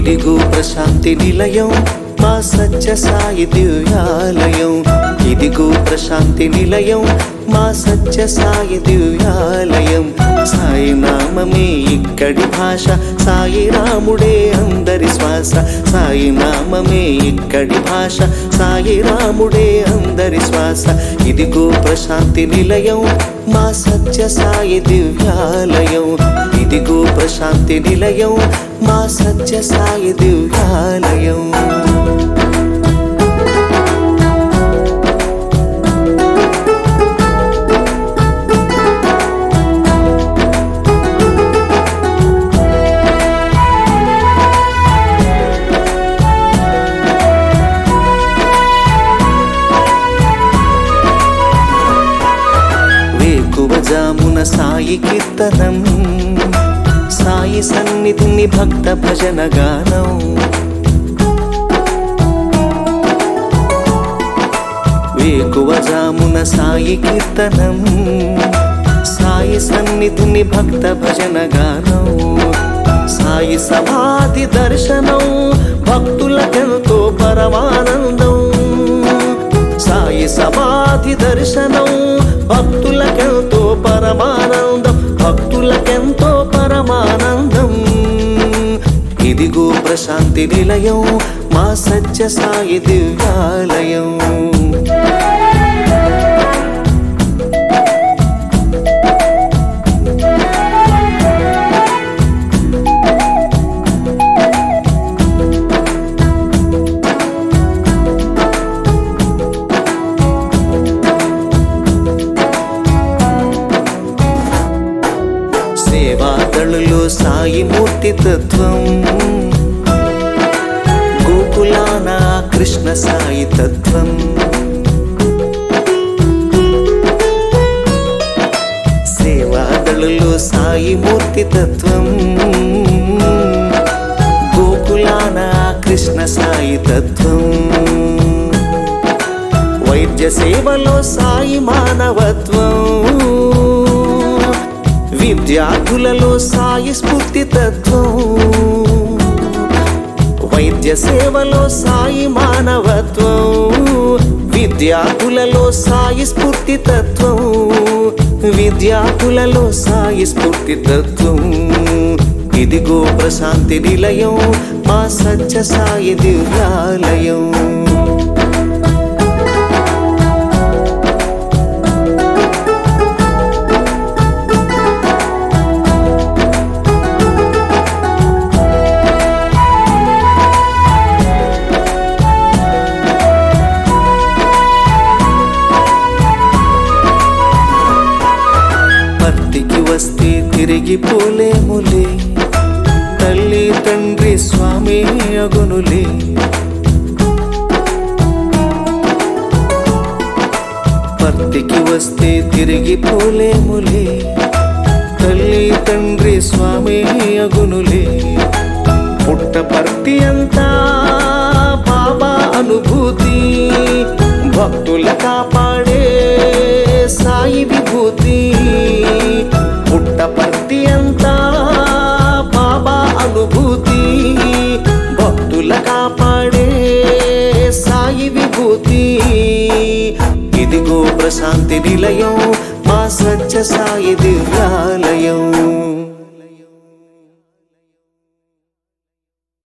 ఇదిగో ప్రశాంతి నిలయం మా సత్య సాయి దివ్యాలయం. ఇదిగో ప్రశాంతి నిలయం మా సత్య సాయి దివ్యాలయం. సాయి నామమే ఇక్కడి భాష, సాయి రాముడే అందరి శ్వాస. సాయి నామమే ఇక్కడి భాష, సాయి రాముడే అందరి శ్వాస. ఇదిగో ప్రశాంతి నిలయం మా సత్య సాయి దివ్యాలయం. ఇదిగో ప్రశాంతి నిలయం మా సత్య సాయి దివ్యాలయం. వేకువజామున సాయి కీర్తనం, సాయి సన్నిధిని భక్త భజన గానం. వేకువజామున సాయి కీర్తనం, సాయి సన్నిధిని భక్త భజన గానం. సాయి సమాధి దర్శనం భక్తులకెంతో పరమానందం. సాయి సమాధి దర్శనం భక్తులకెంతో పరమానందం, భక్తులకెంతో పరమానందం. ఇదిగో ప్రశాంతి నిలయం మా సత్య సాయి దివ్యాలయం. సేవాదళులో సాయి మూర్తి తత్వం, గోకులాన కృష్ణ సాయి తత్వం. సేవాదళులో సాయి మూర్తి తత్వం, గోకులాన కృష్ణ సాయి తత్వం. వైద్య సేవలో సాయి మానవత్వం, విద్యార్థులలో సాయి స్ఫూర్తి తత్వం. వైద్య సేవలో సాయి మానవత్వం, విద్యార్థులలో సాయి స్ఫూర్తి తత్వం. విద్యార్థులలో సాయి స్ఫూర్తి తత్వం. ఇదిగో ప్రశాంతి నిలయం మా సత్య సాయి దివ్యాలయం. పర్తికి వస్తే తిరిగిపోలేములే, తల్లి తండ్రి స్వామి అగునులే. పర్తికి వస్తే తిరిగిపోలేములే, తల్లి తండ్రి స్వామి అగునులే. పుట్టపర్తి అంతా బాబా అనుభూతి, భక్తుల కాపాడే సాయి విభూతి. పుట్టపర్తి అంతా బాబా అనుభూతి, భక్తుల కాపాడే సాయి విభూతి. ఇదిగో ప్రశాంతి నిలయం మా సత్య సాయి దివ్యాలయం.